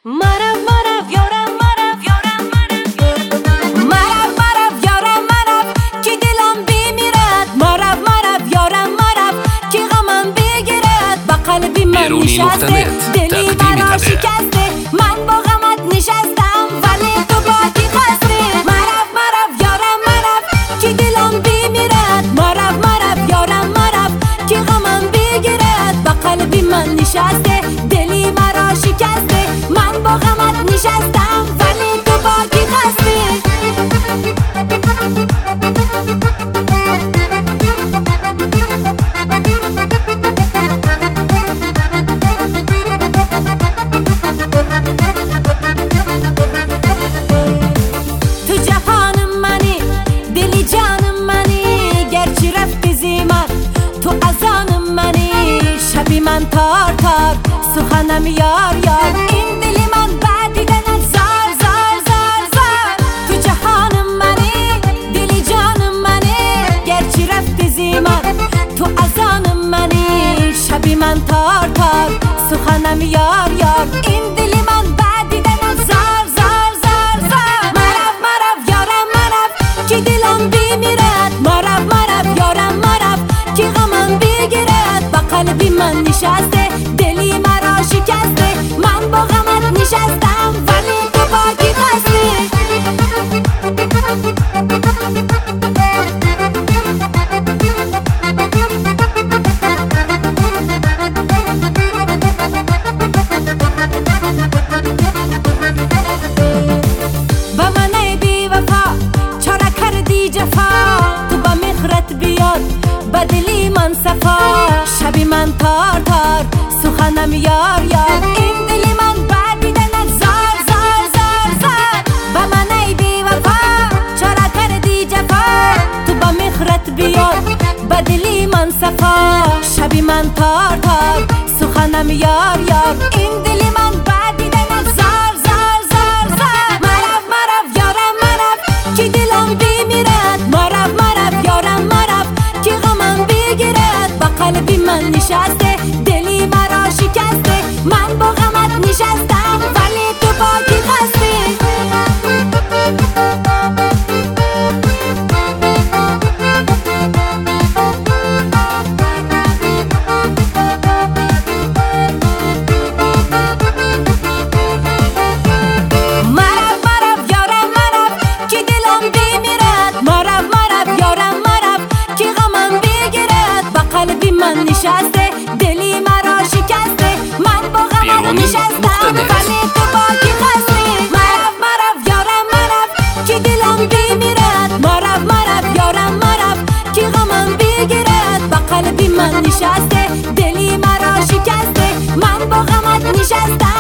مرو مرو یارم مرو یارم مرو یارم مرو که دلم بمیرد مرو یارم مرو که غمم بگیرد با قلبی من نشسته دلی مرا شکسته من با غمت نشستم ولی تو باقی خسته مرو یارم مرو که دلم بمیرد مرو یارم مرو که غمم بگیرد با قلبی من نشسته دلی مرا شکسته من با غمت نشستم ولی تو باقی خسته تو جهان منی دلی جان منی گرچه رفتی زیمت تو ازان منی شبی من تار تار سخنم یار یار این دلی من بعدیدن زار زار زار زار تو جهان منی دلی جان منی گرچه رفتی زیمت تو ازان منی شبی من تار تار سخنم یار یار این دلی من بعدیدن زار زار زار زار مرو یارم مرو که دلم بمیرد مرو یارم مرو که غمم بگیرد با قلبی من نشسته دلی مرا شکسته من با غمت نشستم ولی تو باقی خسته با من بی وفا چرا کردی جفا تو با مخرت بیاد با دلی من صفا شبی من تار تار سخنم یار یار این دلی من بعدیدن زار زار زار زار با من بی وفا چرا کردی جفا تو با مخرت بیاد با دلی من صفا شبی من تار تار سخنم یار یار این دلی من بعدیدن زار زار زار زار مرو یارم مرو که دلم بمیرد مرو یارم مرو که غمم بگیرد با قلبی من نشسته دلی مرا شکسته من با غمت نشستم ولی تو باقی خسته قلبی من نشسته دلی مرا شکسته من با غمت نشستم ولی تو باقی خسته مرو یارم مرو که دلم بمیرد مرو یارم مرو که غمم بگیرد با قلبی من نشسته دلی مرا شکسته من با غمت نشستم